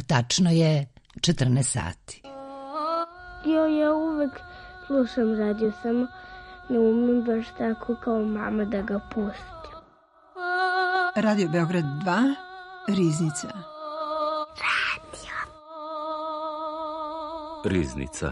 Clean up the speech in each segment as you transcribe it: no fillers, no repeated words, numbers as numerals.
Tačno je 14 sati. Ja uvek slušam radio, samo ne umem baš tako kao mama da ga pustim. Radio Beograd 2, Riznica. Riznica.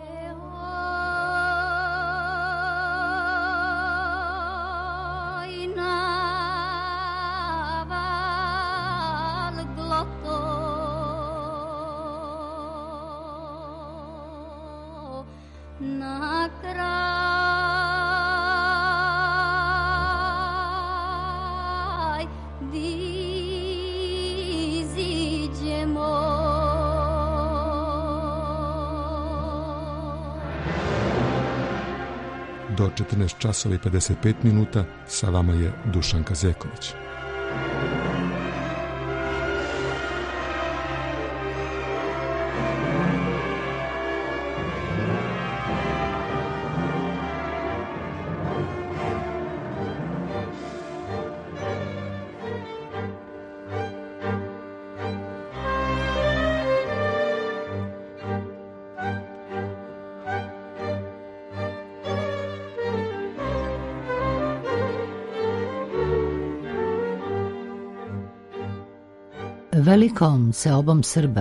Do 14 časova i 55 minuta sa vama je Dušanka Zeković. Velikom seobom Srba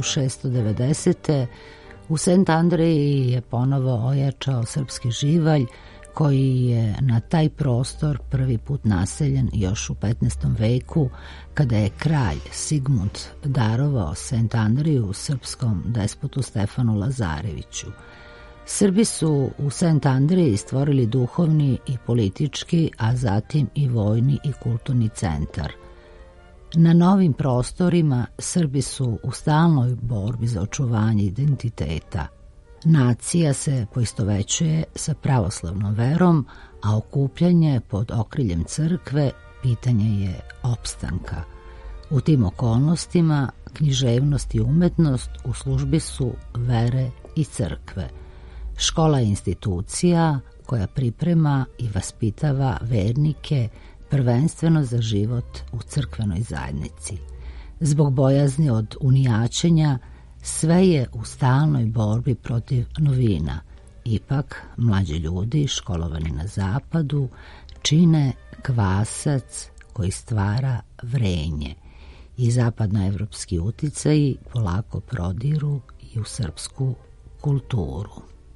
1690. u Sent Andreji je ponovo ojačao srpski živalj koji je na taj prostor prvi put naseljen još u 15. veku kada je kralj Sigmund darovao Sent Andreju srpskom despotu Stefanu Lazareviću. Srbi su u Sent Andreji stvorili duhovni i politički, a zatim i vojni i kulturni centar. Na novim prostorima Srbi su u stalnoj borbi za očuvanje identiteta. Nacija se poistovećuje sa pravoslavnom verom, a okupljanje pod okriljem crkve pitanje je opstanka. U tim okolnostima književnost i umetnost u službi su vere i crkve. Škola je institucija koja priprema i vaspitava vernike prvenstveno za život u crkvenoj zajednici. Zbog bojazni od unijaćenja, sve je u stalnoj borbi protiv novina. Ipak, mlađi ljudi školovani na zapadu čine kvasac koji stvara vrenje i zapadnoevropski uticaji polako prodiru i u srpsku kulturu.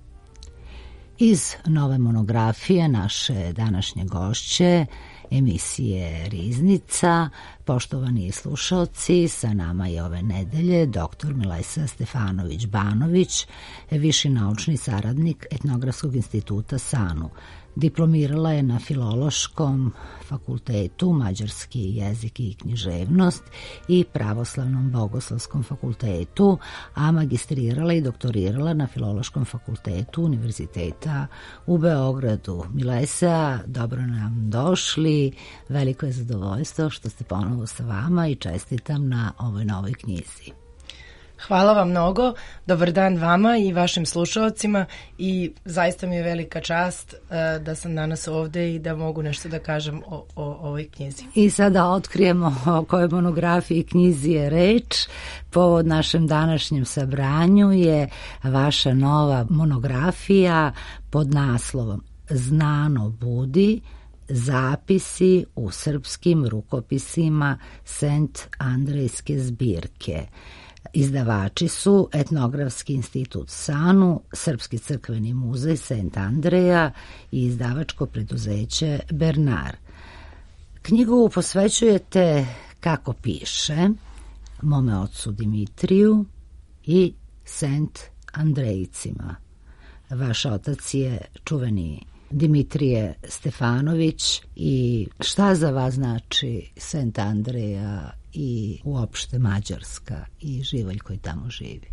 Iz nove monografije naše današnje gošće emisije Riznica, poštovani slušalci, sa nama je ove nedelje dr. Milesa Stefanović-Banović, viši naučni saradnik Etnografskog instituta SANU. Diplomirala je na Filološkom fakultetu mađarski jezik i književnost i Pravoslavnom bogoslovskom fakultetu, a magistrirala i doktorirala na Filološkom fakultetu Univerziteta u Beogradu. Milesa, dobro nam došli, veliko je zadovoljstvo što ste ponovo sa vama i čestitam na ovoj novoj knjizi. Hvala vam mnogo, dobar dan vama i vašim slušalcima i zaista mi je velika čast da sam danas ovde i da mogu nešto da kažem o ovoj knjizi. I sada otkrijemo o kojoj monografiji i knjizi je reč. Povod našem današnjem sabranju je vaša nova monografija pod naslovom Znano budi, zapisi u srpskim rukopisima Sent Andrejske zbirke. Izdavači su Etnografski institut SANU, Srpski crkveni muzej Sent Andreja i izdavačko preduzeće Bernard. Knjigu posvećujete, kako piše, mome ocu Dimitriju i Sent Andrejcima. Vaš otac je čuveni Dimitrije Stefanović i šta za vas znači Sent Andreja i uopšte Mađarska i živalj koji tamo živi?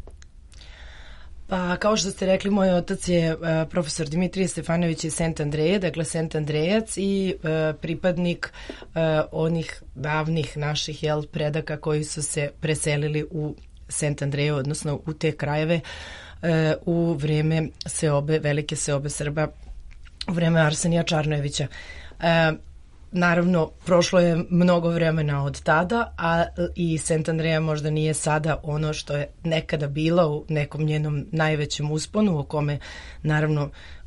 Pa, kao što ste rekli, moj otac je profesor Dimitrije Stefanović iz Sent Andreje, dakle Sent Andrejac i pripadnik onih davnih naših predaka koji su se preselili u Sent Andreju, odnosno u te krajeve u vreme velike seobe Srba, u vreme Arsenija Čarnojevića. naravno, prošlo je mnogo vremena od tada, a i St. Andrea možda nije sada ono što je nekada bila u nekom njenom najvećem usponu, o kome naravno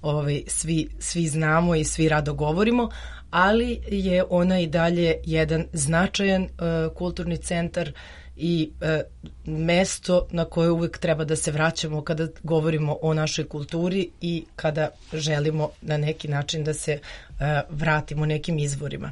svi znamo i svi rado govorimo, ali je ona i dalje jedan značajan kulturni centar i mesto na koje uvek treba da se vraćamo kada govorimo o našoj kulturi i kada želimo na neki način da se vratimo nekim izvorima.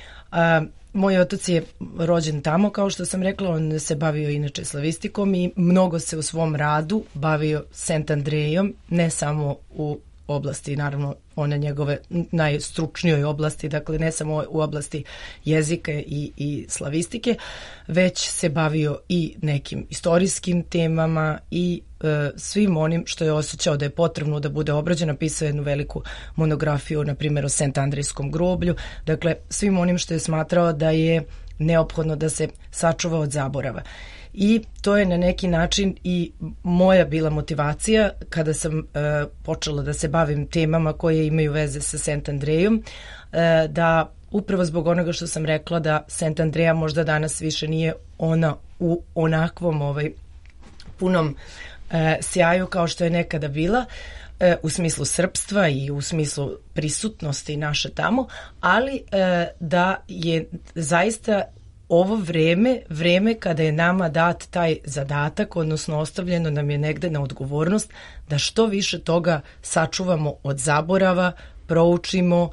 Moj otac je rođen tamo, kao što sam rekla, on se bavio inače slavistikom i mnogo se u svom radu bavio St. Andrejom, ne samo u oblasti, naravno one njegove najstručnijoj oblasti, dakle ne samo u oblasti jezika i slavistike, već se bavio i nekim istorijskim temama i svim onim što je osjećao da je potrebno da bude obrađen. Napisao jednu veliku monografiju, na primjer o St. Andrejskom groblju, dakle svim onim što je smatrao da je neophodno da se sačuva od zaborava. I to je na neki način i moja bila motivacija kada sam počela da se bavim temama koje imaju veze sa St. Andrejom, da upravo zbog onoga što sam rekla da St. Andreja možda danas više nije ona u onakvom punom sjaju kao što je nekada bila, u smislu srpstva i u smislu prisutnosti naše tamo, ali da je zaista ovo vreme kada je nama dat taj zadatak, odnosno ostavljeno nam je negde na odgovornost da što više toga sačuvamo od zaborava, proučimo,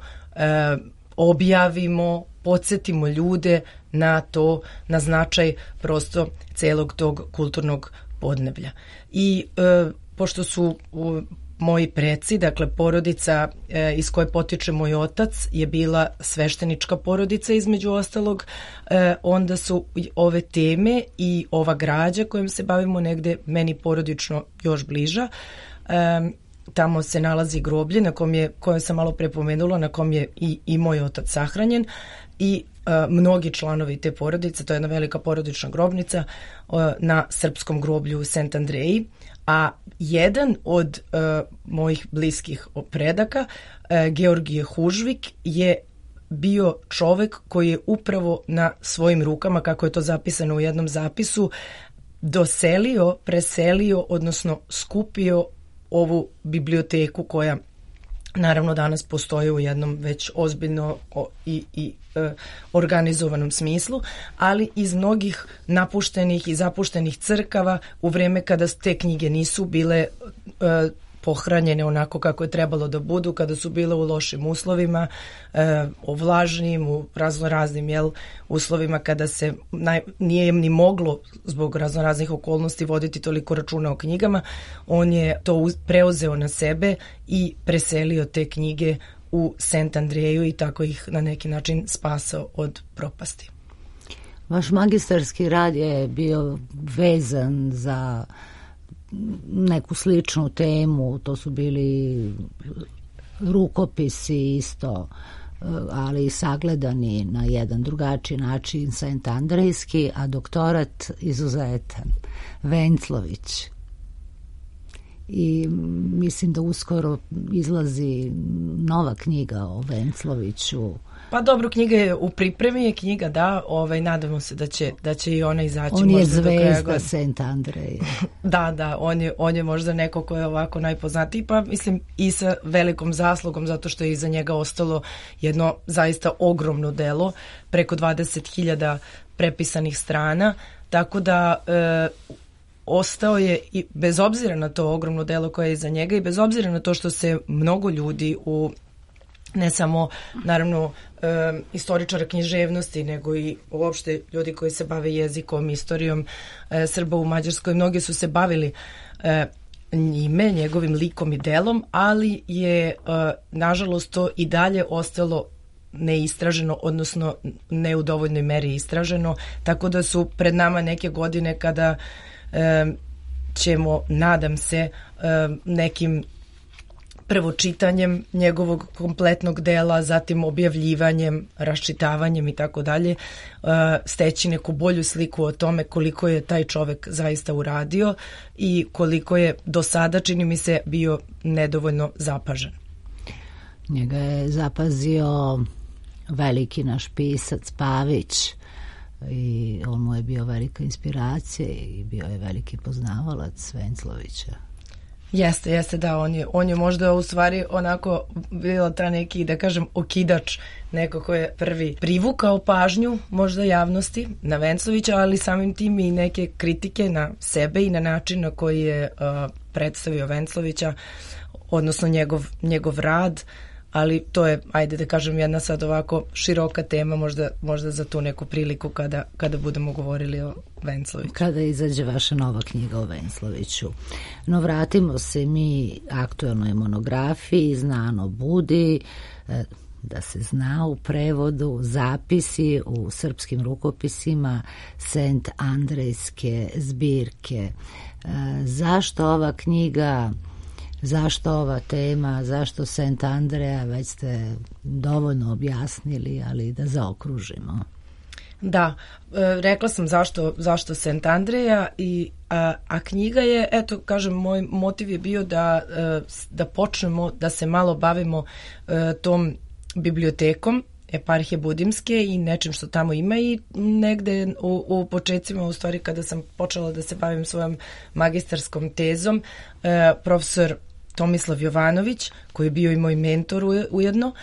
objavimo, podsjetimo ljude na to, na značaj prosto celog tog kulturnog podneblja. I pošto su moji preci, dakle porodica iz koje potiče moj otac je bila sveštenička porodica između ostalog, onda su ove teme i ova građa kojom se bavimo negde meni porodično još bliža. Tamo se nalazi groblje na koje sam malo prepomenula, na kom je i moj otac sahranjen i mnogi članovi te porodice, to je jedna velika porodična grobnica na srpskom groblju u St. Andreji, a jedan od mojih bliskih predaka, Georgije Hužvik, je bio čovek koji je upravo na svojim rukama, kako je to zapisano u jednom zapisu, preselio, odnosno skupio ovu biblioteku koja naravno danas postoji u jednom već ozbiljno i organizovanom smislu, ali iz mnogih napuštenih i zapuštenih crkava u vreme kada te knjige nisu bile pohranjene onako kako je trebalo da budu, kada su bile u lošim uslovima, ovlažnim, u raznoraznim uslovima, kada se nije ni moglo zbog raznoraznih okolnosti voditi toliko računa o knjigama, on je to preuzeo na sebe i preselio te knjige u St. Andreju i tako ih na neki način spasao od propasti. Vaš magistarski rad je bio vezan za neku sličnu temu, to su bili rukopisi isto, ali sagledani na jedan drugačiji način, St. Andrejski, a doktorat izuzetan, Venclović. I mislim da uskoro izlazi nova knjiga o Vencloviću. Pa dobro, knjiga je u pripremi, knjiga nadamo se da će i ona izaći. On je zvezda St. Andreja. Da, on je možda neko ko je ovako najpoznatiji, pa mislim i sa velikom zaslugom, zato što je iza njega ostalo jedno zaista ogromno delo, preko 20.000 prepisanih strana, tako da ostao je, i bez obzira na to ogromno delo koje je iza njega i bez obzira na to što se mnogo ljudi ne samo naravno istoričara književnosti, nego i uopšte ljudi koji se bave jezikom, istorijom Srba u Mađarskoj, mnogi su se bavili njime, njegovim likom i delom, ali je nažalost to i dalje ostalo neistraženo, odnosno ne u dovoljnoj meri istraženo, tako da su pred nama neke godine kada ćemo, nadam se, nekim prvo čitanjem njegovog kompletnog dela, zatim objavljivanjem, raščitavanjem i tako dalje, steći neku bolju sliku o tome koliko je taj čovek zaista uradio i koliko je do sada, čini mi se, bio nedovoljno zapažen. Njega je zapazio veliki naš pisac Pavić, i on mu je bio velika inspiracija i bio je veliki poznavalac Venclovića. Jeste, da, on je možda u stvari onako bila ta neki, da kažem, okidač, neko ko je prvi privukao pažnju možda javnosti na Venclovića, ali samim tim i neke kritike na sebe i na način na koji je predstavio Venclovića, odnosno njegov rad, ali to je, ajde da kažem, jedna sad ovako široka tema, možda za tu neku priliku kada budemo govorili o Vencloviću. Kada izađe vaša nova knjiga o Vencloviću. No vratimo se mi aktuelnoj monografiji Znano budi, da se zna u prevodu, zapisi u srpskim rukopisima Sent Andrejske zbirke. Zašto ova knjiga, zašto ova tema, zašto Sent Andreja, već ste dovoljno objasnili, ali da zaokružimo. Da, rekla sam zašto Sent Andreja, a knjiga je, eto, kažem, moj motiv je bio da počnemo da se malo bavimo tom bibliotekom Eparhije Budimske i nečim što tamo ima, i negde u početcima, u stvari kada sam počela da se bavim svojom magistarskom tezom, profesor Tomislav Jovanović, koji je bio i moj mentor ujedno,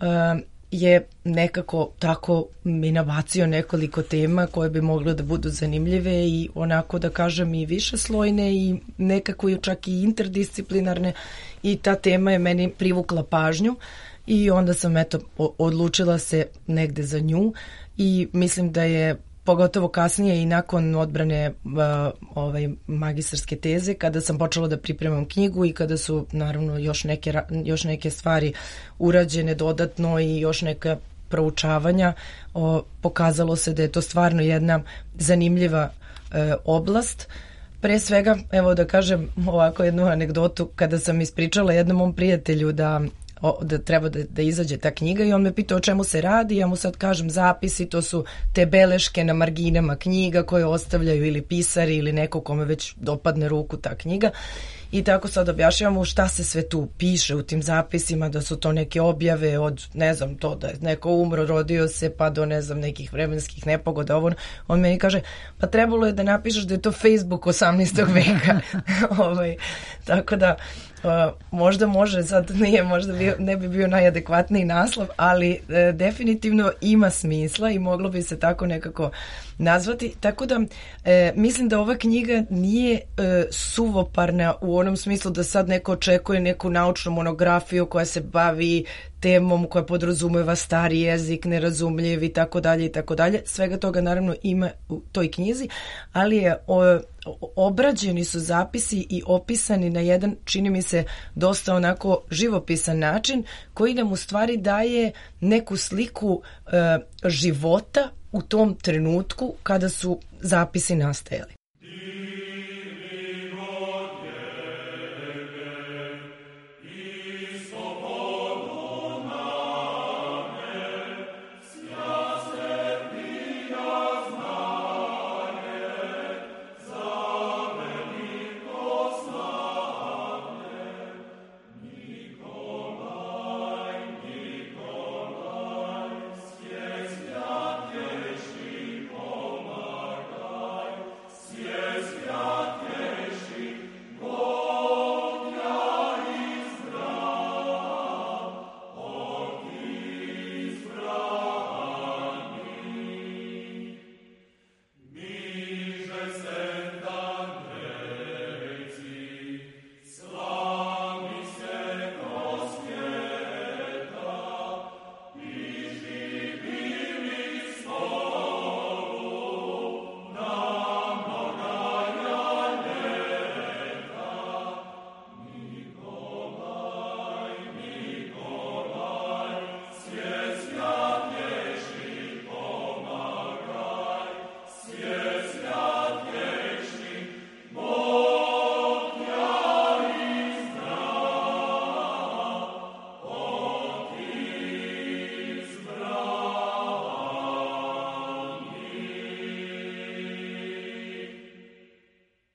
je nekako tako mi nabacio nekoliko tema koje bi mogle da budu zanimljive i onako da kažem i višeslojne i nekako čak i interdisciplinarne, i ta tema je meni privukla pažnju i onda sam odlučila se negde za nju, i mislim da je pogotovo kasnije i nakon odbrane magistarske teze, kada sam počela da pripremam knjigu i kada su naravno još neke stvari urađene dodatno i još neka proučavanja, pokazalo se da je to stvarno jedna zanimljiva oblast. Pre svega, evo da kažem ovako jednu anegdotu, kada sam ispričala jednom mom prijatelju da treba da izađe ta knjiga, i on me pitao o čemu se radi, ja mu sad kažem zapisi, to su te beleške na marginama knjiga koje ostavljaju ili pisari ili neko kome već dopadne ruku ta knjiga, i tako sad objašnjavamo šta se sve tu piše u tim zapisima, da su to neke objave od, ne znam, to da je neko umro, rodio se, pa do, ne znam, nekih vremenskih nepogoda. On meni kaže, pa trebalo je da napišeš da je to Facebook 18. veka. Tako da možda može, sad nije, možda ne bi bio najadekvatniji naslov, ali definitivno ima smisla i moglo bi se tako nekako nazvati. Tako da mislim da ova knjiga nije suvoparna u onom smislu da sad neko očekuje neku naučnu monografiju koja se bavi temom koja podrazumeva stari jezik, nerazumljiv i tako dalje i tako dalje. Svega toga naravno ima u toj knjizi, ali je obrađeni su zapisi i opisani na jedan, čini mi se, dosta onako živopisan način, koji nam u stvari daje neku sliku života u tom trenutku kada su zapisi nastajali.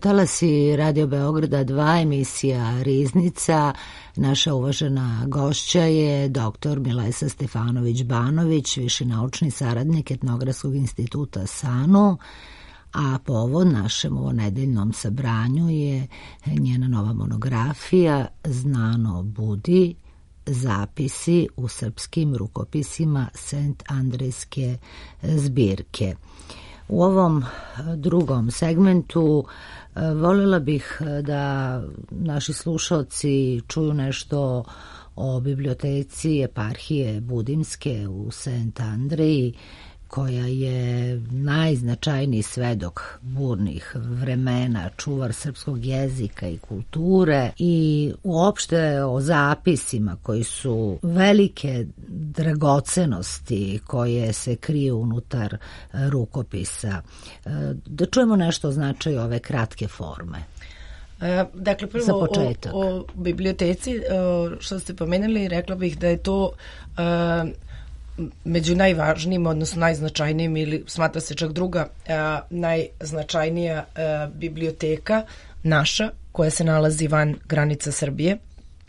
talasi Radio Beograda 2, emisija Riznica. Naša uvažena gošća je dr. Milesa Stefanović-Banović, viši naučni saradnik Etnografskog instituta SANU, a povod našem ovonedeljnom sabranju je njena nova monografija Znano budi, zapisi u srpskim rukopisima Sent Andrejske zbirke. U ovom drugom segmentu voljela bih da naši slušalci čuju nešto o biblioteci eparhije Budimske u Sent Andreji, koja je najznačajniji svedok burnih vremena, čuvar srpskog jezika i kulture i uopšte o zapisima koji su velike dragocenosti koje se kriju unutar rukopisa. Da čujemo nešto o značaju ove kratke forme. Dakle, prvo o biblioteci, što ste pomenuli, rekla bih da je to među najvažnijim, odnosno najznačajnijim, ili smatra se čak druga najznačajnija biblioteka naša, koja se nalazi van granica Srbije.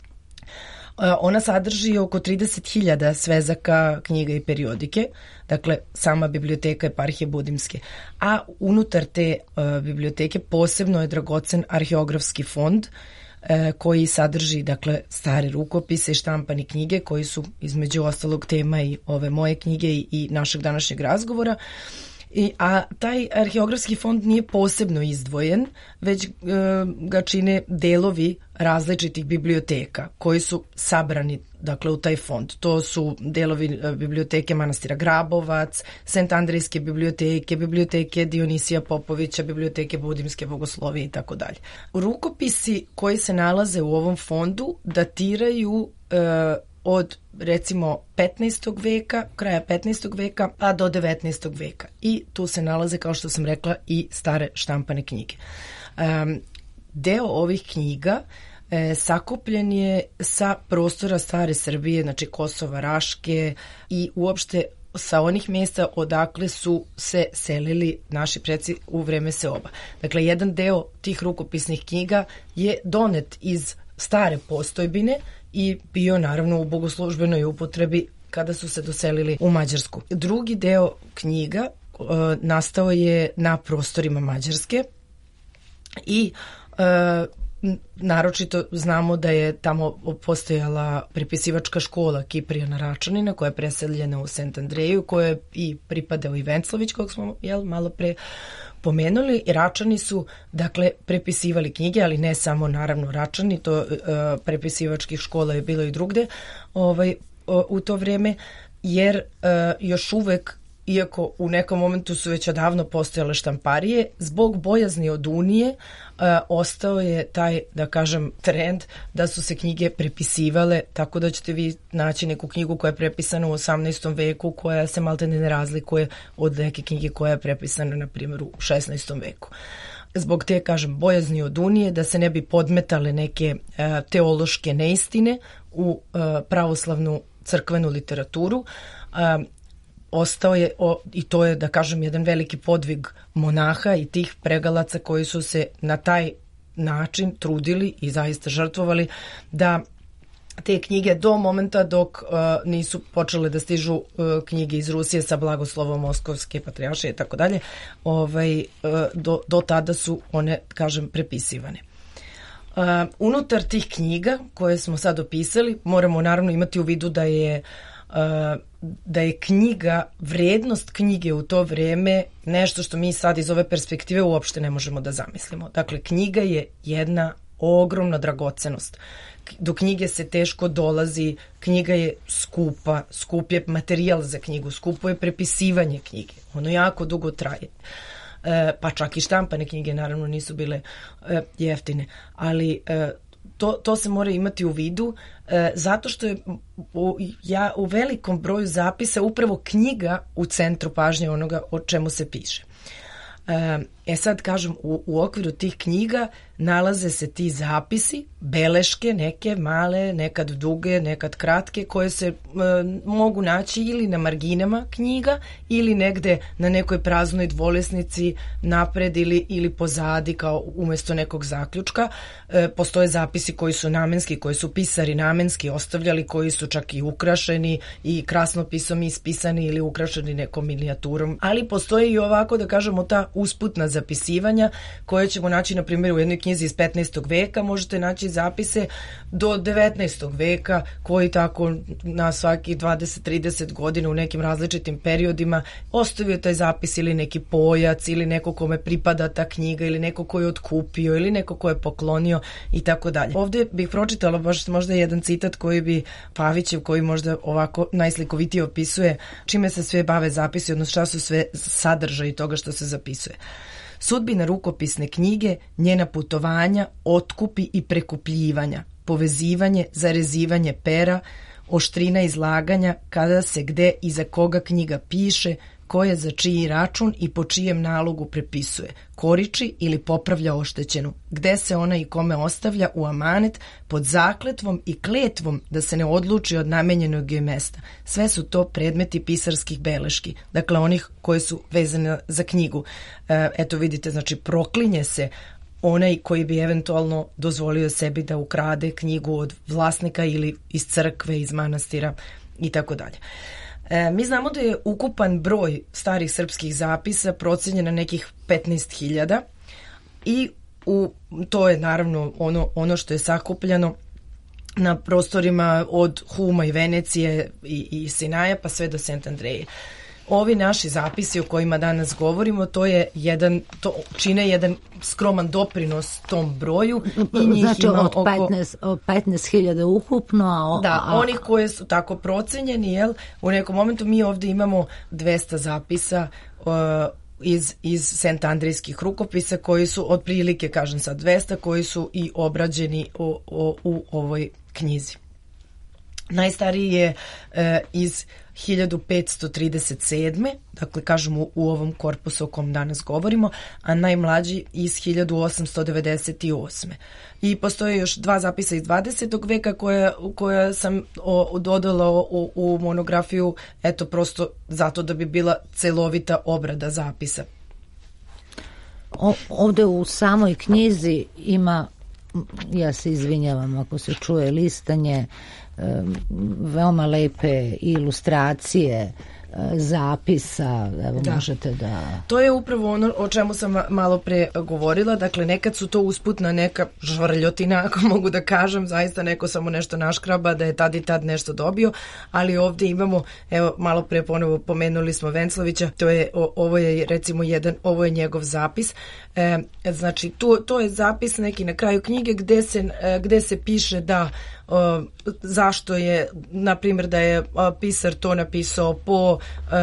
Ona sadrži oko 30.000 svezaka, knjiga i periodike, dakle sama biblioteka eparhije Budimske. A unutar te biblioteke posebno je dragocen arheografski fond, koji sadrži, dakle, stare rukopise i štampane knjige koji su između ostalog tema i ove moje knjige i našeg današnjeg razgovora. A taj arheografski fond nije posebno izdvojen, već ga čine delovi različitih biblioteka koji su sabrani, dakle, u taj fond. To su delovi biblioteke manastira Grabovac, Sent Andrejske biblioteke, biblioteke Dionisija Popovića, biblioteke Budimske bogoslovije i tako dalje. Rukopisi koji se nalaze u ovom fondu datiraju od recimo 15. veka, kraja 15. veka, pa do 19. veka. I tu se nalaze, kao što sam rekla, i stare štampane knjige. Deo ovih knjiga sakupljen je sa prostora stare Srbije, znači Kosova, Raške i uopšte sa onih mjesta odakle su se selili naši preci u vreme seoba. Dakle, jedan deo tih rukopisnih knjiga je donet iz stare postojbine i bio naravno u bogoslužbenoj upotrebi kada su se doselili u Mađarsku. Drugi deo knjiga nastao je na prostorima Mađarske i naročito znamo da je tamo postojala prepisivačka škola Kiprijana Račanina koja je preseljena u Sent Andreju, koja je i pripadao i Venclović, kog smo malo pre pomenuli. Račani su, dakle, prepisivali knjige, ali ne samo naravno Račani, to prepisivačkih škola je bilo i drugde u to vreme, jer još uvek, iako u nekom momentu su već odavno postojale štamparije, zbog bojazni od Unije ostao je taj, da kažem, trend da su se knjige prepisivale, tako da ćete vi naći neku knjigu koja je prepisana u 18. veku, koja se maltene ne razlikuje od neke knjige koja je prepisana, na primjer, u 16. veku. Zbog te, kažem, bojazni od Unije, da se ne bi podmetale neke teološke neistine u pravoslavnu crkvenu literaturu, ostao je, i to je, da kažem, jedan veliki podvig monaha i tih pregalaca koji su se na taj način trudili i zaista žrtvovali da te knjige do momenta dok nisu počele da stižu knjige iz Rusije sa blagoslovom Moskovske patrijaršije i tako dalje, do tada su one, kažem, prepisivane. Unutar tih knjiga koje smo sad opisali moramo naravno imati u vidu da je knjiga, vrednost knjige u to vreme nešto što mi sad iz ove perspektive uopšte ne možemo da zamislimo. Dakle, knjiga je jedna ogromna dragocenost. Do knjige se teško dolazi, knjiga je skupa, skup je materijal za knjigu, skupo je prepisivanje knjige, ono jako dugo traje. Pa čak i štampane knjige naravno nisu bile jeftine, ali to se mora imati u vidu, zato što je u velikom broju zapisa upravo knjiga u centru pažnje onoga o čemu se piše. sad kažem, u okviru tih knjiga nalaze se ti zapisi, beleške, neke male, nekad duge, nekad kratke, koje se mogu naći ili na marginama knjiga ili negde na nekoj praznoj dvolesnici napred ili pozadi kao umesto nekog zaključka. Postoje zapisi koji su namenski, koji su pisari namenski ostavljali, koji su čak i ukrašeni i krasnopisom ispisani ili ukrašeni nekom minijaturom. Ali postoje i ovako, da kažemo, ta usputna zapisivanja koje ćemo naći, na primjer, u jednoj knjizi iz 15. veka, možete naći zapise do 19. veka koji tako na svaki 20-30 godina u nekim različitim periodima ostavio taj zapis ili neki pojac ili neko kome pripada ta knjiga ili neko ko je otkupio ili neko ko je poklonio i tako dalje. Ovde bih pročitala baš možda jedan citat koji bi Pavićev, koji možda ovako najslikovitije opisuje čime se sve bave zapisi, odnosno šta su sve sadržaji toga što se zapisuje. Sudbina rukopisne knjige, njena putovanja, otkupi i prekupljivanja, povezivanje, zarezivanje pera, oštrina izlaganja, kada se gde i za koga knjiga piše, ko je za čiji račun i po čijem nalogu prepisuje, koriči ili popravlja oštećenu, gde se ona i kome ostavlja u amanet pod zakletvom i kletvom da se ne odluči od namenjenog joj mesta. Sve su to predmeti pisarskih beleški, dakle onih koje su vezane za knjigu. Eto vidite, znači proklinje se onaj koji bi eventualno dozvolio sebi da ukrade knjigu od vlasnika ili iz crkve, iz manastira i tako dalje. Mi znamo da je ukupan broj starih srpskih zapisa procenjen na nekih 15.000 i to je naravno ono što je sakupljano na prostorima od Huma i Venecije i Sinaja pa sve do Sent Andreje. Ovi naši zapisi o kojima danas govorimo, to čine jedan skroman doprinos tom broju i njih znači, ima od 15.000 ukupno. Onih koje su tako procenjeni, jel? U nekom momentu mi ovde imamo 200 zapisa iz Sent Andrijskih rukopisa koji su otprilike, kažem sad 200, koji su i obrađeni u ovoj knjizi. Najstariji je iz 1537. Dakle, kažemo u ovom korpusu o kom danas govorimo, a najmlađi iz 1898. I postoje još 2 zapisa iz 20. veka koja sam dodala u monografiju, eto prosto zato da bi bila celovita obrada zapisa. Ovde u samoj knjizi ima, ja se izvinjavam ako se čuje listanje, veoma lepe ilustracije zapisa, evo možete da... To je upravo ono o čemu sam malo pre govorila, dakle nekad su to usputna neka žvrljotina, ako mogu da kažem, zaista neko samo nešto naškraba da je tad i tad nešto dobio, ali ovde imamo, evo malo pre ponovo pomenuli smo Venclovića, ovo je recimo ovo je njegov zapis, znači to je zapis neki na kraju knjige gde se piše da zašto je, na primjer, da je pisar to napisao po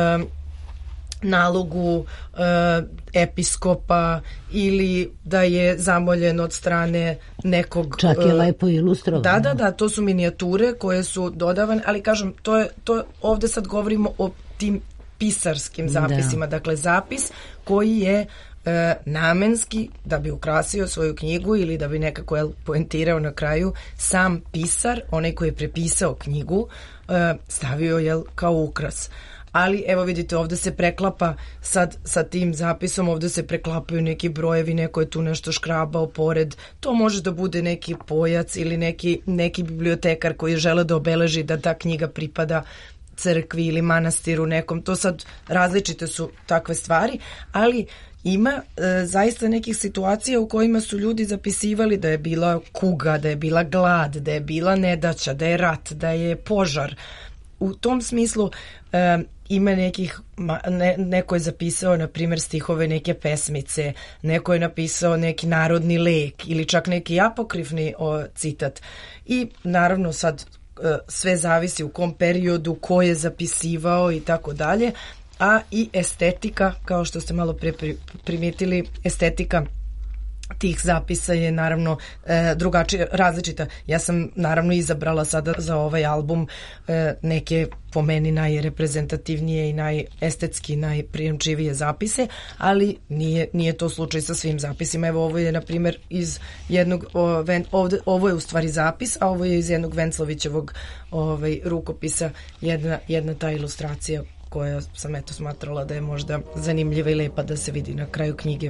nalogu episkopa ili da je zamoljen od strane nekog... Čak je lepo ilustrovano. Da, to su minijature koje su dodavane, ali kažem, ovde sad govorimo o tim pisarskim zapisima, dakle zapis koji je namenski da bi ukrasio svoju knjigu ili da bi nekako poentirao na kraju sam pisar, onaj koji je prepisao knjigu, stavio kao ukras. Ali evo vidite, ovde se preklapa sa tim zapisom, ovde se preklapaju neki brojevi, neko je tu nešto škrabao pored, to može da bude neki pojac ili neki bibliotekar koji žele da obeleži da ta knjiga pripada crkvi ili manastiru nekom, to sad različite su takve stvari, ali ima zaista nekih situacija u kojima su ljudi zapisivali da je bila kuga, da je bila glad, da je bila nedaća, da je rat, da je požar. U tom smislu ima nekih, neko je zapisao na primjer stihove neke pesmice, neko je napisao neki narodni lek ili čak neki apokrifni citat. I naravno sad sve zavisi u kom periodu, ko je zapisivao i tako dalje, a i estetika, kao što ste malo pre primetili, estetika tih zapisa je naravno drugačija, različita. Ja sam naravno izabrala sada za ovaj album neke po meni najreprezentativnije i najestetski najprijemčivije zapise, ali nije to slučaj sa svim zapisima. Evo ovo je na primjer iz jednog ovo je u stvari zapis, a ovo je iz jednog Venclovićevog rukopisa jedna ta ilustracija koja sam eto smatrala da je možda zanimljiva i lepa da se vidi na kraju knjige.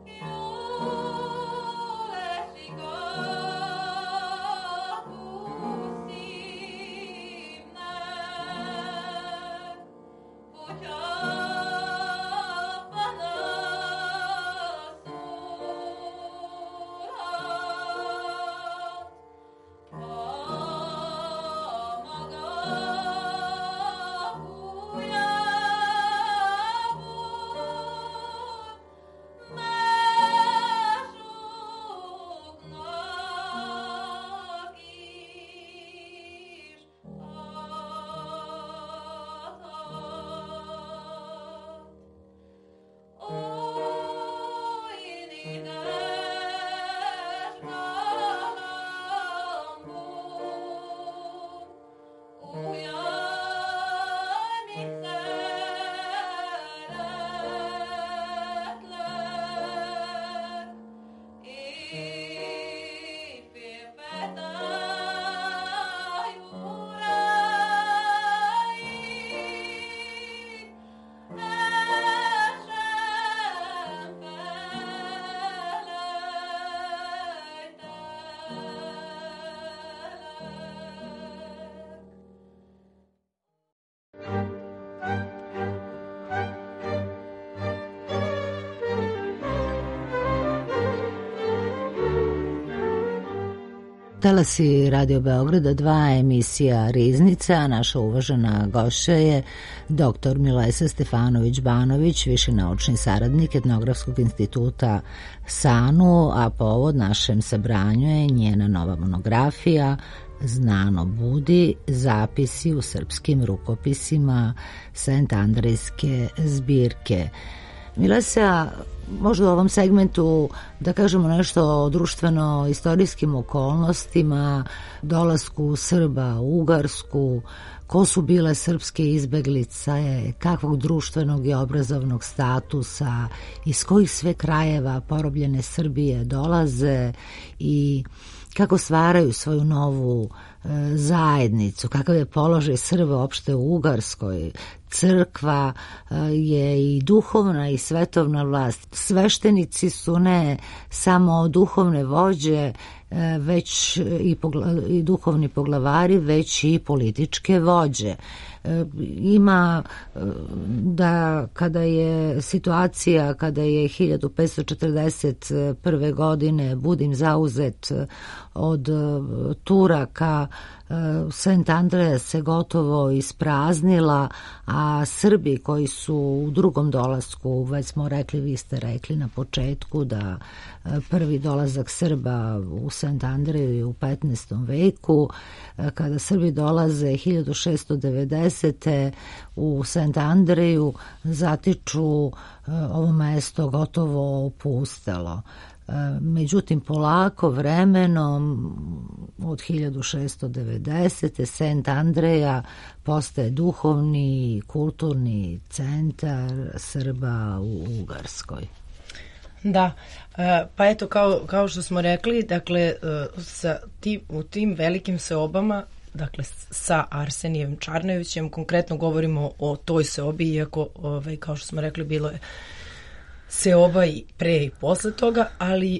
Talasi Radio Beograda 2, emisija Riznica. Naša uvažena gošća je dr. Milesa Stefanović-Banović, viši naučni saradnik Etnografskog instituta SANU, a povod našem sabranju je njena nova monografija Znano budi, zapisi u srpskim rukopisima Sent-Andrejske zbirke. Milesa, možda u ovom segmentu da kažemo nešto o društveno-istorijskim okolnostima, dolasku Srba u Ugarsku, ko su bile srpske izbeglice, kakvog društvenog i obrazovnog statusa, iz kojih sve krajeva porobljene Srbije dolaze i kako stvaraju svoju novu zajednicu, kakav je položaj Srba uopšte u Ugarskoj. Crkva je i duhovna i svetovna vlast. Sveštenici su ne samo duhovne vođe, već i duhovni poglavari, već i političke vođe. Ima da kada je situacija, kada je 1541. godine Budim zauzet od Turaka, Sent Andreja se gotovo ispraznila, a Srbi koji su u drugom dolasku, već smo rekli, vi ste rekli na početku da prvi dolazak Srba u Sent Andreju je u 15. veku, kada Srbi dolaze 1690. u Sent Andreju, zatiču ovo mesto gotovo opustelo. Međutim, polako vremenom od 1690. Sent Andreja postaje duhovni i kulturni centar Srba u Ugarskoj. Da, pa eto kao što smo rekli, dakle u tim velikim seobama, dakle sa Arsenijem Čarnevićem, konkretno govorimo o toj seobi, iako kao što smo rekli bilo je seoba i pre i posle toga, ali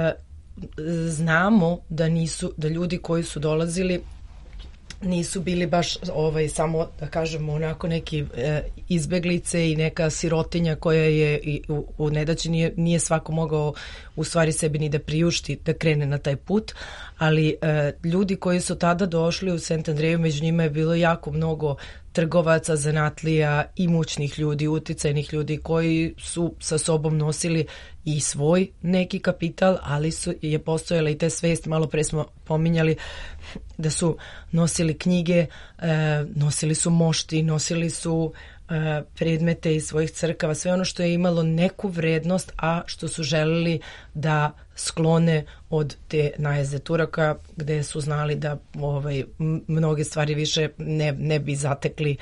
znamo da ljudi koji su dolazili nisu bili baš samo, da kažemo, onako neki izbeglice i neka sirotinja koja je u nedaći, nije svako mogao u stvari sebi ni da priušti da krene na taj put, ali ljudi koji su tada došli u Sent Andreju, među njima je bilo jako mnogo trgovaca, zanatlija, imućnih ljudi, uticajnih ljudi koji su sa sobom nosili i svoj neki kapital, ali je postojala i te svest, malo pre smo pominjali da su nosili knjige, nosili su mošti, nosili su predmete iz svojih crkava, sve ono što je imalo neku vrednost, a što su želeli da sklone od te najezde Turaka, gde su znali da mnoge stvari više ne bi zatekli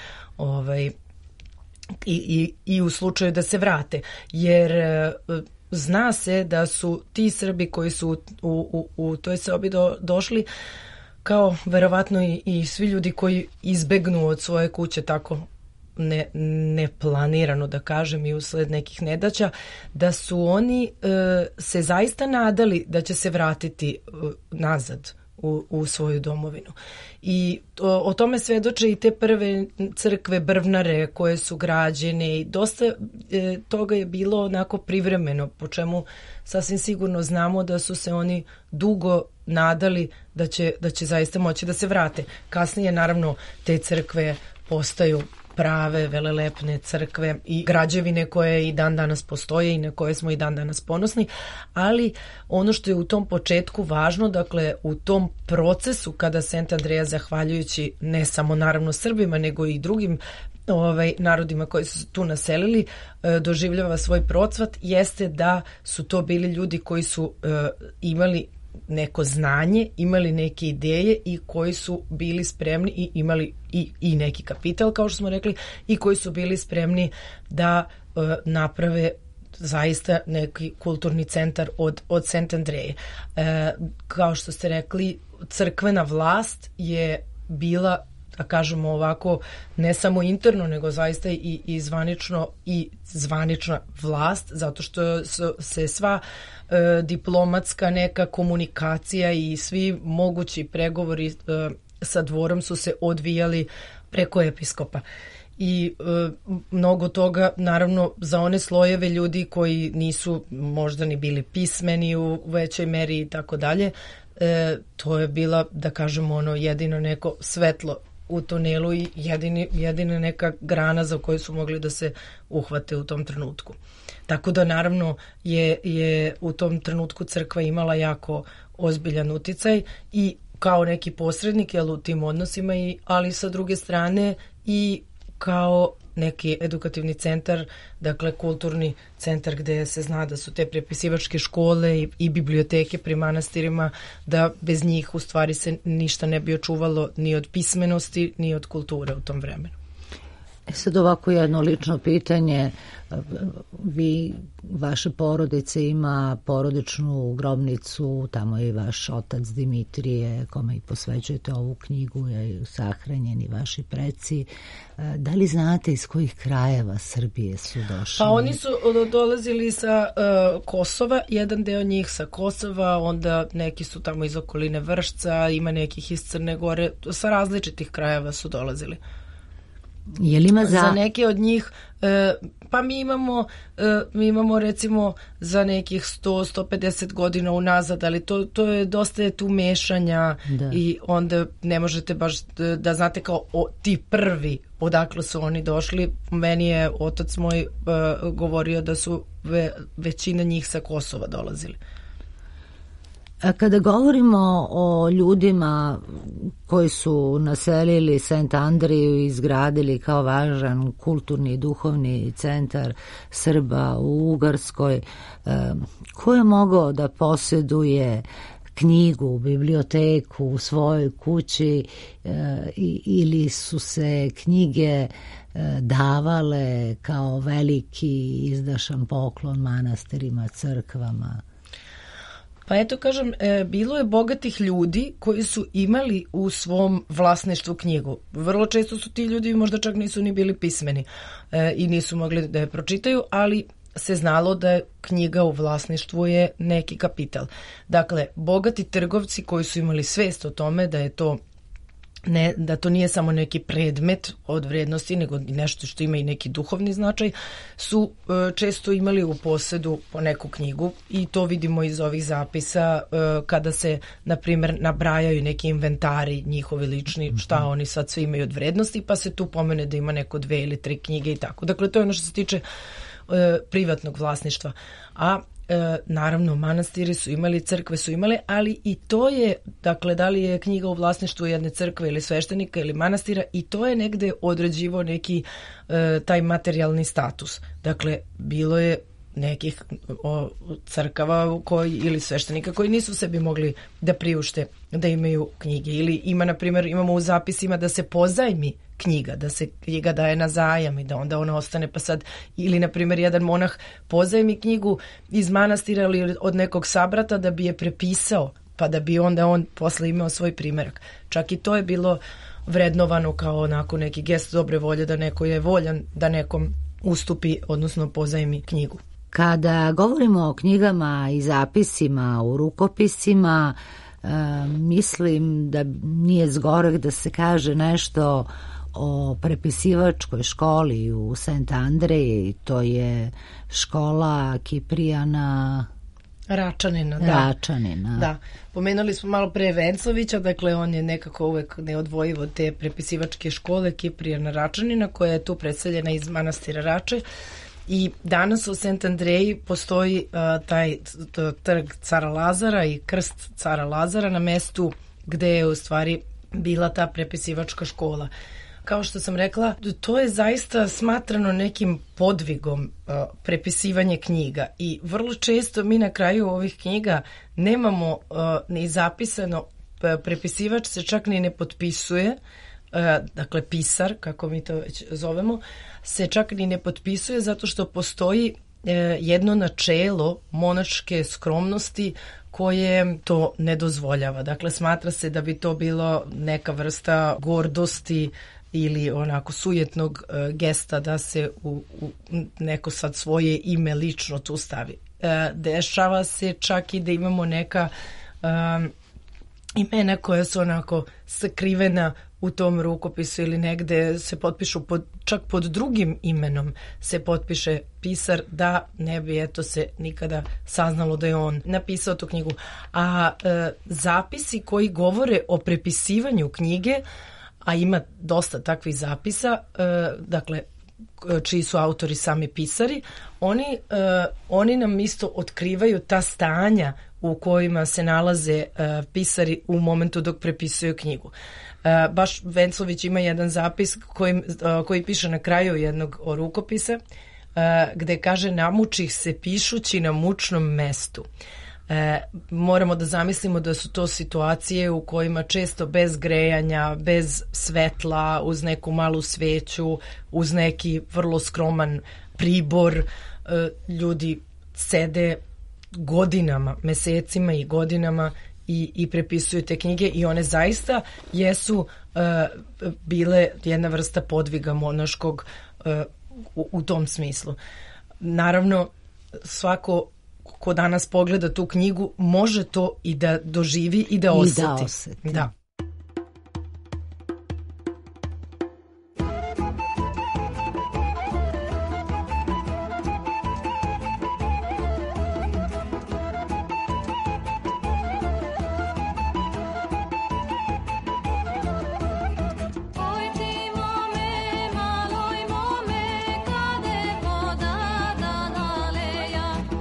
i u slučaju da se vrate. Jer zna se da su ti Srbi koji su u toj seobi došli, kao verovatno i svi ljudi koji izbegnu od svoje kuće tako neplanirano, da kažem, i usled nekih nedaća, da su oni se zaista nadali da će se vratiti nazad u svoju domovinu. I o tome svedoče i te prve crkve brvnare koje su građene i dosta toga je bilo onako privremeno, po čemu sasvim sigurno znamo da su se oni dugo nadali da će zaista moći da se vrate. Kasnije, naravno, te crkve postaju prave, velelepne crkve i građevine koje i dan danas postoje i na koje smo i dan danas ponosni, ali ono što je u tom početku važno, dakle u tom procesu kada Sent Andreja, zahvaljujući ne samo naravno Srbima, nego i drugim narodima koji su tu naselili, doživljava svoj procvat, jeste da su to bili ljudi koji su imali neko znanje, imali neke ideje i koji su bili spremni i imali i neki kapital, kao što smo rekli, i koji su bili spremni da naprave zaista neki kulturni centar od Sent Andreje. Kao što ste rekli, crkvena vlast je bila, da kažemo ovako, ne samo interno, nego zaista i zvanična vlast, zato što se sva diplomatska neka komunikacija i svi mogući pregovori sa dvorom su se odvijali preko episkopa. I mnogo toga, naravno, za one slojeve ljudi koji nisu možda ni bili pismeni u većoj meri i tako dalje, to je bila, da kažemo, jedino neko svetlo u tunelu i jedina neka grana za koju su mogli da se uhvate u tom trenutku. Tako da naravno je u tom trenutku crkva imala jako ozbiljan uticaj i kao neki posrednik u tim odnosima, ali sa druge strane i kao neki edukativni centar, dakle kulturni centar gde se zna da su te prepisivačke škole i biblioteke pri manastirima, da bez njih u stvari se ništa ne bi očuvalo ni od pismenosti ni od kulture u tom vremenu. Sad ovako jedno lično pitanje, vaše porodice ima porodičnu grobnicu, tamo je i vaš otac Dimitrije, kome i posvećujete ovu knjigu, je sahranjeni vaši preci. Da li znate iz kojih krajeva Srbije su došli? Pa oni su dolazili sa Kosova, jedan deo njih sa Kosova, onda neki su tamo iz okoline Vršca, ima nekih iz Crne Gore, sa različitih krajeva su dolazili. Za neke od njih, pa mi imamo recimo za nekih 100-150 godina unazad, ali to je dosta je tu mešanja i onda ne možete baš da znate kao ti prvi odakle su oni došli. Meni je otac moj govorio da su većina njih sa Kosova dolazili. Kada govorimo o ljudima koji su naselili Sent Andreju i izgradili kao važan kulturni i duhovni centar Srba u Ugarskoj, ko je mogao da posjeduje knjigu, biblioteku u svojoj kući ili su se knjige davale kao veliki izdašan poklon manastirima, crkvama? Pa eto kažem, bilo je bogatih ljudi koji su imali u svom vlasništvu knjigu. Vrlo često su ti ljudi možda čak nisu ni bili pismeni i nisu mogli da je pročitaju, ali se znalo da je knjiga u vlasništvu je neki kapital. Dakle, bogati trgovci koji su imali svest o tome da to nije samo neki predmet od vrednosti, nego nešto što ima i neki duhovni značaj, su često imali u posedu po neku knjigu i to vidimo iz ovih zapisa kada se, na primjer, nabrajaju neki inventari njihovi lični, šta oni sad sve imaju od vrednosti, pa se tu pomene da ima neko 2 ili 3 knjige i tako. Dakle, to je ono što se tiče privatnog vlasništva. A naravno manastiri su imali, crkve su imale, ali i to je, dakle, da li je knjiga u vlasništvu jedne crkve ili sveštenika ili manastira, i to je negde određivo neki taj materijalni status. Dakle, bilo je nekih crkava ili sveštenika koji nisu sebi mogli da priušte da imaju knjige. Ili ima, na primjer, imamo u zapisima da se pozajmi knjiga, da se knjiga daje na zajam i da onda ona ostane, pa sad, ili na primjer jedan monah pozajmi knjigu iz manastira ili od nekog sabrata da bi je prepisao, pa da bi onda on posle imao svoj primjerak. Čak i to je bilo vrednovano kao onako neki gest dobre volje, da neko je voljan da nekom ustupi, odnosno pozajmi knjigu. Kada govorimo o knjigama i zapisima u rukopisima, mislim da nije zgorek da se kaže nešto o prepisivačkoj školi u St. Andreji. To je škola Kiprijana Račanina. Da. Pomenuli smo malo pre Venclovića, dakle on je nekako uvek neodvojiv od te prepisivačke škole Kiprijana Račanina, koja je tu predstavljena iz manastira Rače. I danas u St. Andreji postoji taj trg Cara Lazara i krst Cara Lazara na mestu gde je u stvari bila ta prepisivačka škola. Kao što sam rekla, to je zaista smatrano nekim podvigom prepisivanje knjiga i vrlo često mi na kraju ovih knjiga nemamo ni zapisano, prepisivač se čak ni ne potpisuje, dakle pisar, kako mi to već zovemo, se čak ni ne potpisuje zato što postoji jedno načelo monaške skromnosti koje to ne dozvoljava. Dakle, smatra se da bi to bilo neka vrsta gordosti ili onako sujetnog gesta da se u neko sad svoje ime lično tu stavi. Dešava se čak i da imamo neka imena koja su onako sakrivena u tom rukopisu ili negde se potpišu čak pod drugim imenom se potpiše pisar, da ne bi eto se nikada saznalo da je on napisao tu knjigu. A zapisi koji govore o prepisivanju knjige, a ima dosta takvih zapisa, dakle čiji su autori sami pisari, oni nam isto otkrivaju ta stanja u kojima se nalaze pisari u momentu dok prepisuju knjigu. Baš Venclović ima jedan zapis koji piše na kraju jednog rukopisa, gde kaže: namučih se pišući na mučnom mestu. Moramo da zamislimo da su to situacije u kojima često bez grejanja, bez svetla, uz neku malu sveću, uz neki vrlo skroman pribor, ljudi sede godinama, mesecima i godinama i prepisuju te knjige i one zaista jesu bile jedna vrsta podviga monaškog u tom smislu. Naravno, svako ko danas pogleda tu knjigu može to i da doživi i da osjeti. Da.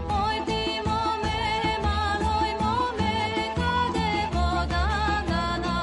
Na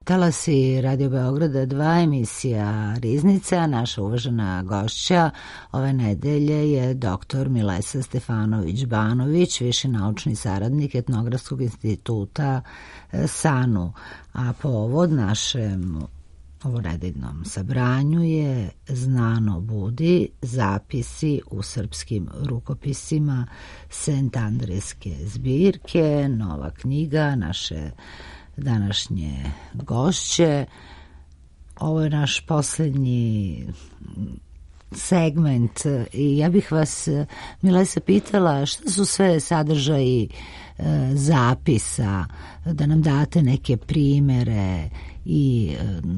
Talasi Radio Beograda 2, emisija Riznica. Naša uvažena gošća ove nedelje je dr. Milesa Stefanović-Banović, viši naučni saradnik Etnografskog instituta SANU. A povod našem ovonedeljnom sabranju je Znano budi, zapisi u srpskim rukopisima Sentandrejske zbirke, nova knjiga naše današnje gošće. Ovo je naš posljednji segment i ja bih vas, Milesa, pitala šta su sve sadržaji zapisa, da nam date neke primere i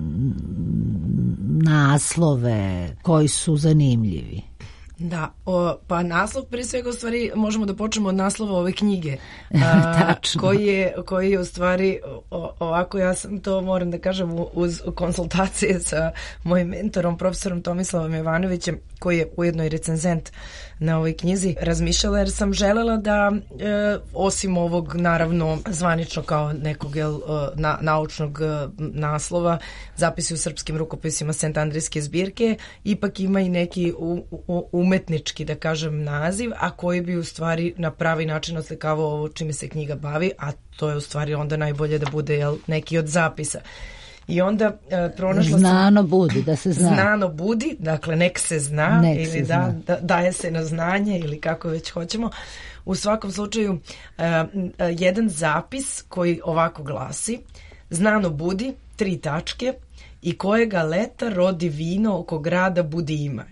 naslove koji su zanimljivi. Da, pa naslov prije svega u stvari možemo da počnemo od naslova ove knjige. koji je u stvari ovako, ja sam to moram da kažem uz konsultacije sa mojim mentorom, profesorom Tomislavom Jovanovićem, koji je ujedno i recenzent na ovoj knjizi, razmišljala jer sam želela da osim ovog naravno zvanično kao nekog naučnog naslova zapisi u srpskim rukopisima Sentandrejske zbirke, ipak ima i neki umetnički, da kažem, naziv, a koji bi u stvari na pravi način oslikavao ovo čime se knjiga bavi, a to je u stvari onda najbolje da bude neki od zapisa. I onda pronašla Znano budi, da se zna. Znano budi, dakle nek se zna, ili daje se na znanje ili kako već hoćemo. U svakom slučaju jedan zapis koji ovako glasi: Znano budi, 3 tačke, i kojega leta rodi vino oko grada Budima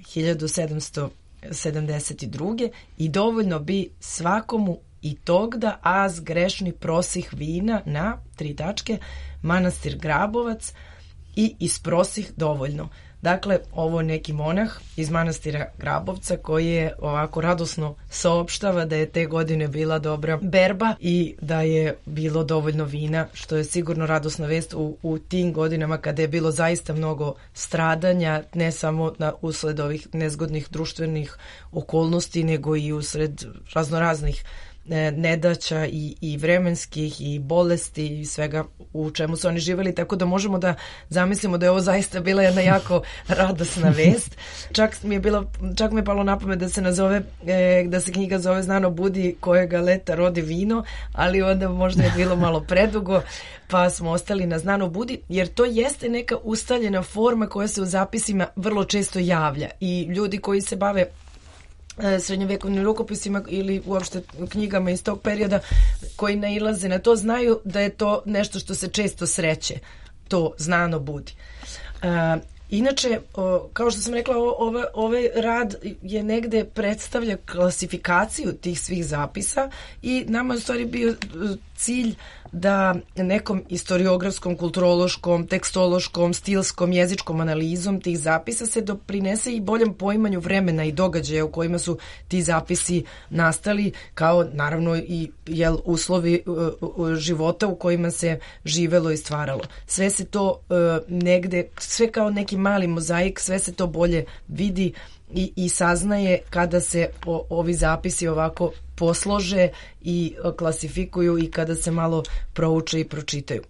1772. i dovoljno bi svakomu i togda az grešni prosih vina na 3 tačke manastir Grabovac i isprosih dovoljno. Dakle, ovo je neki monah iz manastira Grabovca koji je ovako radosno saopštava da je te godine bila dobra berba i da je bilo dovoljno vina, što je sigurno radosna vest u tim godinama kada je bilo zaista mnogo stradanja, ne samo usled ovih nezgodnih društvenih okolnosti, nego i usred raznoraznih nedaća i vremenskih i bolesti i svega u čemu su oni živjeli, tako da možemo da zamislimo da je ovo zaista bila jedna jako radosna vest. Čak mi je palo na pamet da se nazove, da se knjiga zove Znano budi, kojega leta rodi vino, ali onda možda je bilo malo predugo, pa smo ostali na Znano budi, jer to jeste neka ustaljena forma koja se u zapisima vrlo često javlja i ljudi koji se bave srednjovekovnim rukopisima ili uopšte knjigama iz tog perioda koji nailaze na to znaju da je to nešto što se često sreće, to Znano budi. Inače, kao što sam rekla, ovaj rad je negde predstavlja klasifikaciju tih svih zapisa i nama je u stvari bio cilj da nekom istoriografskom, kulturološkom, tekstološkom, stilskom, jezičkom analizom tih zapisa se doprinese i boljem poimanju vremena i događaja u kojima su ti zapisi nastali, kao naravno i uslovi života u kojima se živelo i stvaralo. Sve se to negde, sve kao neki mali mozaik, sve se to bolje vidi i saznaje kada se ovi zapisi ovako poslože i klasifikuju i kada se malo prouče i pročitaju.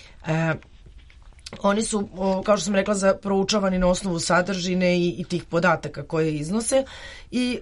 Oni su, kao što sam rekla, proučavani na osnovu sadržine i tih podataka koje iznose i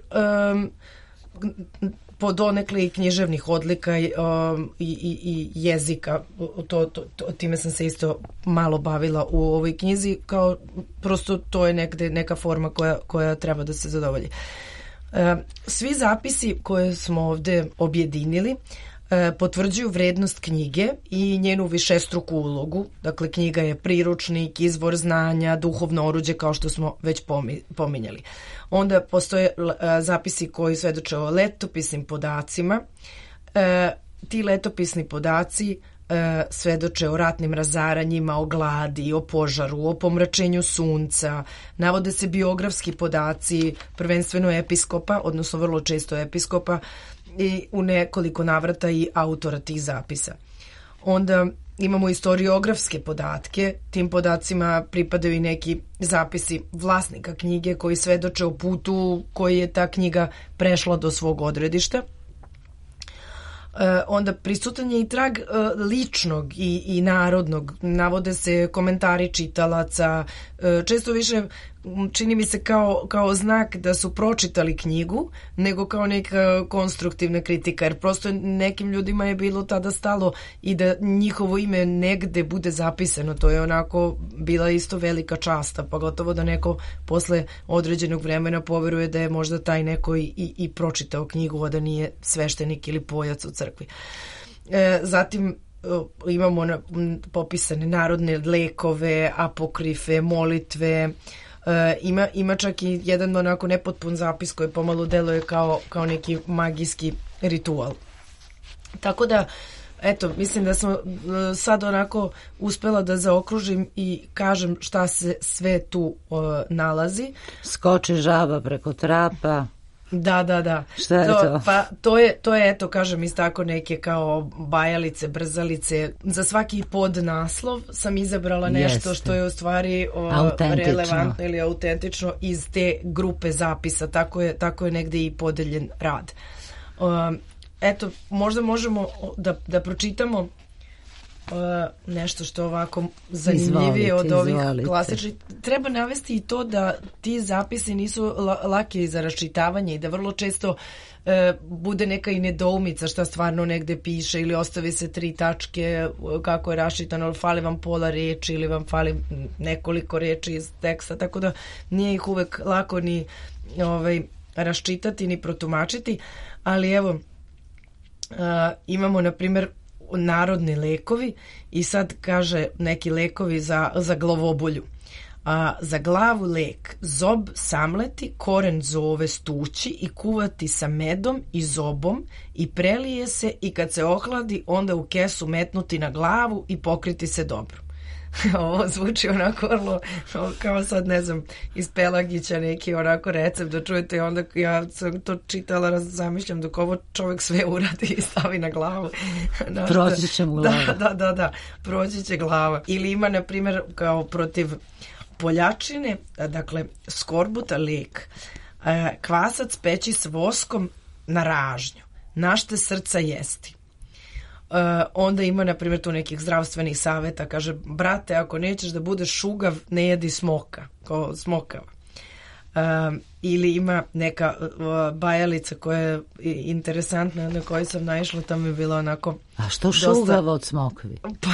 po donekle i književnih odlika i jezika. Time sam se isto malo bavila u ovoj knjizi, kao prosto to je negde neka forma koja treba da se zadovolji. Svi zapisi koje smo ovde objedinili potvrđuju vrednost knjige i njenu višestruku ulogu. Dakle, knjiga je priručnik, izvor znanja, duhovno oruđe, kao što smo već pominjali. Onda postoje zapisi koji svedoče o letopisnim podacima. Ti letopisni podaci svedoče o ratnim razaranjima, o gladi, o požaru, o pomračenju sunca. Navode se biografski podaci, prvenstveno episkopa, odnosno vrlo često episkopa, i u nekoliko navrata i autora tih zapisa. Onda imamo istoriografske podatke, tim podacima pripadaju i neki zapisi vlasnika knjige koji svedoče o putu koji je ta knjiga prešla do svog odredišta. onda prisutan je i trag ličnog i narodnog. Navode se komentari čitalaca, često više čini mi se kao znak da su pročitali knjigu, nego kao neka konstruktivna kritika, jer prosto nekim ljudima je bilo tada stalo i da njihovo ime negde bude zapisano. To je onako bila isto velika časta, pa gotovo da neko posle određenog vremena poveruje da je možda taj neko i pročitao knjigu, a da nije sveštenik ili pojac u crkvi. Zatim imamo popisane narodne lekove, apokrife, molitve. Ima čak i jedan onako nepotpun zapis koji pomalo deluje kao neki magijski ritual. Tako da, eto, mislim da sam sad onako uspela da zaokružim i kažem šta se sve tu nalazi. Skoči žaba preko trapa. Da. Šta je to? Pa to je, eto, kažem, isto tako neke kao bajalice, brzalice. Za svaki podnaslov sam izabrala nešto što je u stvari relevantno ili autentično iz te grupe zapisa. Tako je negde i podeljen rad. Eto, možda možemo da pročitamo nešto što ovako zanimljivije od ovih klasičnih. Treba navesti i to da ti zapisi nisu lake za raščitavanje i da vrlo često bude neka i nedoumica šta stvarno negde piše ili ostavi se 3 tačke kako je raščitano, fali vam pola reči ili vam fali nekoliko reči iz teksta, tako da nije ih uvek lako ni raščitati ni protumačiti, ali evo imamo na primjer narodni lekovi i sad kaže neki lekovi za glavobolju. Za glavu lek, zob samleti, koren zove stući i kuvati sa medom i zobom i prelije se i kad se ohladi onda u kesu metnuti na glavu i pokriti se dobro. Ovo zvuči onako vrlo, kao sad ne znam, iz Pelagića neki onako recept da čujete i onda ja sam to čitala, zamišljam dok ovo čovjek sve uradi i stavi na glavu. Proći će mu glava. Da, proći će glava. Ili ima, na primjer, kao protiv poljačine, dakle, skorbuta lek, kvasac peći s voskom na ražnju, našte srca jesti. Onda ima, na primjer, tu nekih zdravstvenih savjeta, kaže, brate, ako nećeš da budeš šugav, ne jedi smoka, kao smokava. Ili ima neka bajalica koja je interesantna, na kojoj sam naišla, tamo je bila onako... A što šugava od smokvi? Pa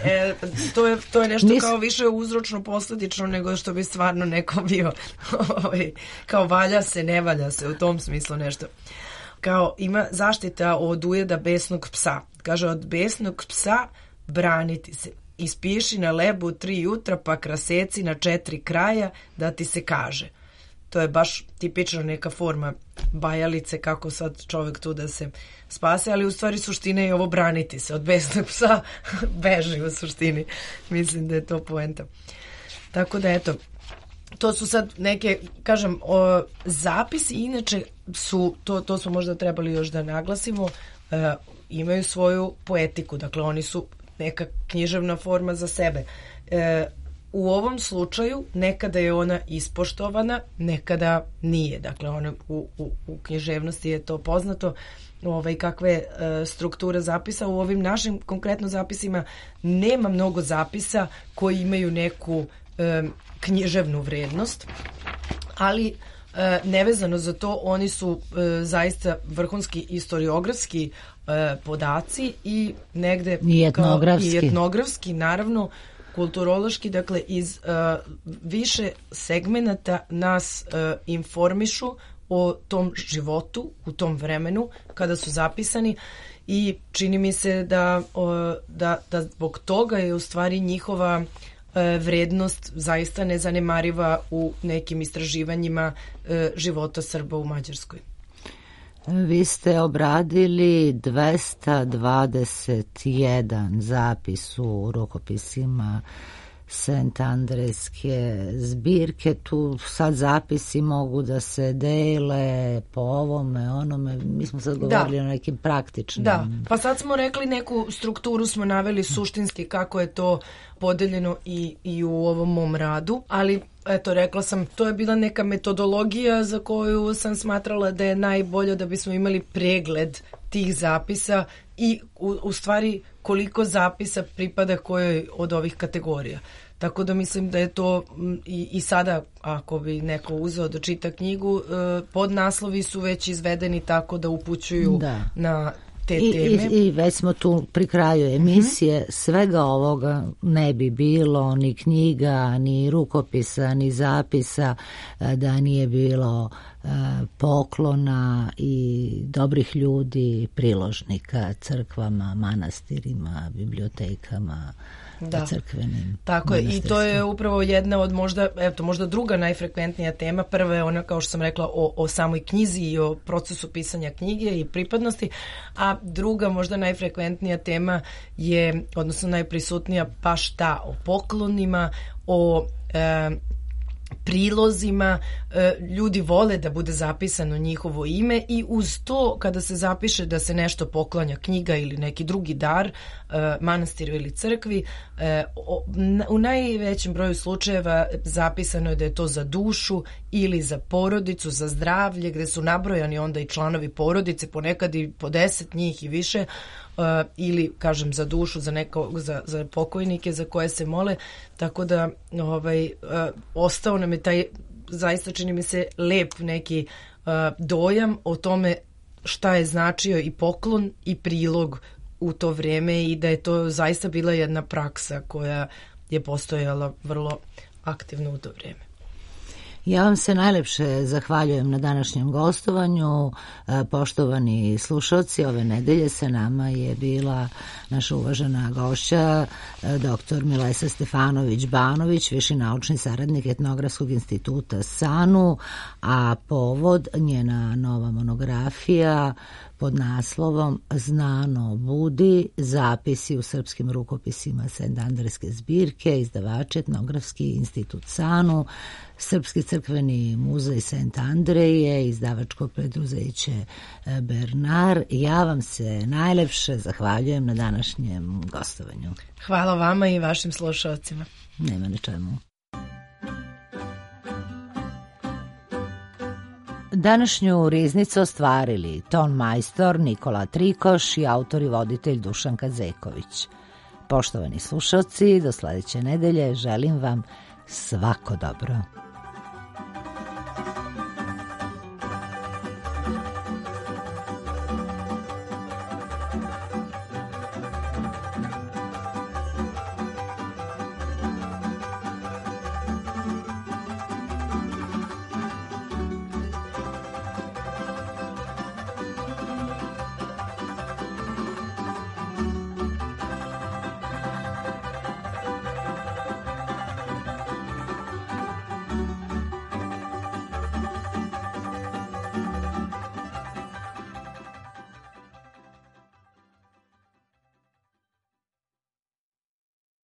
to je nešto kao više uzročno posledično nego što bi stvarno neko bio kao valja se, ne valja se, u tom smislu nešto. Kao ima zaštita od ujeda besnog psa. Kaže, od besnog psa braniti se. Ispiši na lebu 3 jutra, pa kraseci na 4 kraja da ti se kaže. To je baš tipična neka forma bajalice kako sad čovjek tu da se spase, ali u stvari suština je ovo braniti se. Od besnog psa beži u suštini. Mislim da je to poenta. Tako da eto, to su sad neke, kažem, zapisi, inače su, to smo možda trebali još da naglasimo, imaju svoju poetiku, dakle oni su neka književna forma za sebe. U ovom slučaju nekada je ona ispoštovana, nekada nije, dakle ona u književnosti je to poznato, kakve strukture zapisa. U ovim našim konkretno zapisima nema mnogo zapisa koji imaju neku književnu vrednost, ali nevezano za to oni su zaista vrhunski historiografski podaci i negde i etnografski, naravno kulturološki, dakle iz više segmenata nas informišu o tom životu u tom vremenu kada su zapisani i čini mi se da zbog toga je u stvari njihova vrednost zaista nezanemariva u nekim istraživanjima života Srba u Mađarskoj. Vi ste obradili 221 zapis u rukopisima Sentandrejske zbirke. Tu sad zapisi mogu da se dele po ovome, onome. Mi smo sad govorili o nekim praktičnim. Da, pa sad smo rekli neku strukturu, smo naveli suštinski kako je to podeljeno i u ovom mom radu, ali eto, rekla sam, to je bila neka metodologija za koju sam smatrala da je najbolja da bismo imali pregled tih zapisa i u stvari koliko zapisa pripada kojoj od ovih kategorija. Tako da mislim da je to i sada, ako bi neko uzeo da čita knjigu, podnaslovi su već izvedeni tako da upućuju na te teme. I već smo tu pri kraju emisije. Svega ovoga ne bi bilo, ni knjiga, ni rukopisa, ni zapisa, da nije bilo poklona i dobrih ljudi, priložnika crkvama, manastirima, bibliotekama, crkvenim. Tako je, i to je upravo jedna od možda druga najfrekventnija tema. Prva je ona, kao što sam rekla, o samoj knjizi i o procesu pisanja knjige i pripadnosti, a druga možda najfrekventnija tema je, odnosno najprisutnija, baš ta o poklonima, o prilozima. Ljudi vole da bude zapisano njihovo ime i uz to kada se zapiše da se nešto poklanja, knjiga ili neki drugi dar manastiru ili crkvi, u najvećem broju slučajeva zapisano je da je to za dušu ili za porodicu, za zdravlje, gde su nabrojani onda i članovi porodice, ponekad i po 10 njih i više, ili kažem za dušu, za pokojnike za koje se mole. Tako da ostao nam je taj, zaista čini mi se, lep neki dojam o tome šta je značio i poklon i prilog u to vrijeme i da je to zaista bila jedna praksa koja je postojala vrlo aktivno u to vrijeme. Ja vam se najlepše zahvaljujem na današnjem gostovanju. Poštovani slušalci, ove nedelje sa nama je bila naša uvažena gošća, dr. Milesa Stefanović-Banović, viši naučni saradnik Etnografskog instituta SANU, a povod njena nova monografija pod naslovom Znano budi, zapisi u srpskim rukopisima Sentandrejske zbirke, izdavač Etnografski institut SANU, Srpski crkveni muzej Sent Andreje, izdavačko preduzeće Bernard. Ja vam se najlepše zahvaljujem na današnjem gostovanju. Hvala vama i vašim slušalcima. Nema na čemu. Današnju riznicu ostvarili ton majstor Nikola Trikoš i autor i voditelj Dušan Kazeković. Poštovani slušalci, do sledeće nedelje želim vam svako dobro.